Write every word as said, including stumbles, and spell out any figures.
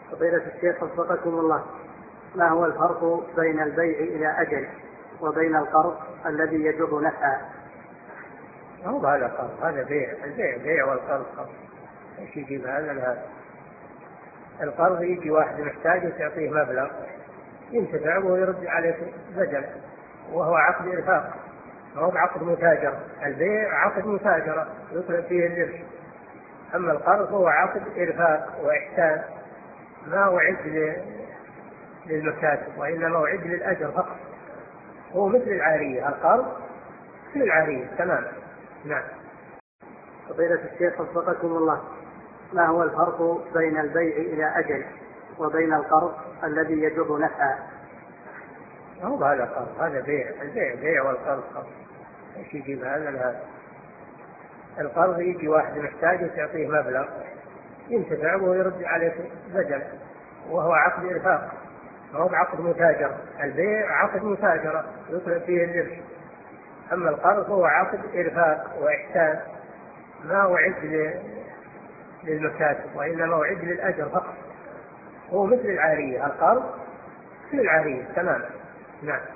فضيلة الشيخ وفقكم الله، ما هو الفرق بين البيع إلى أجل وبين القرض الذي يجر نفعا؟ هو هذا قرض، هذا بيع، البيع بيع والقرض قرض. ايش يجيب هذا لهذا؟ القرض يجي واحد محتاج وتعطيه مبلغ ينتفع ويرد عليك بدل، وهو عقد إرفاق، هو عقد متاجرة. البيع عقد متاجرة يطلب فيه الربح، أما القرض هو عقد إرفاق وإحسان، ما هو عد للمكاسب وإنما هو عد للأجر فقط. هو مثل العارية، القرض مثل العارية تماما. نعم. فضيلة الشيخ وفقكم الله، ما هو الفرق بين البيع إلى أجل وبين القرض الذي يجر نفعا؟ هو هذا قرض، هذا بيع، البيع بيع والقرض قرض. ايش يجيب هذا لهذا؟ القرض يجي واحد محتاج وتعطيه مبلغ ينتفع ويرد عليك بدل، وهو عقد إرفاق، هو عقد متاجرة. البيع عقد متاجرة يطلب فيه الربح، أما القرض هو عقد إرفاق وإحسان، ما هو عد للمكاسب وإنما هو عد للأجر فقط. هو مثل العارية، القرض مثل العارية تماما. نعم.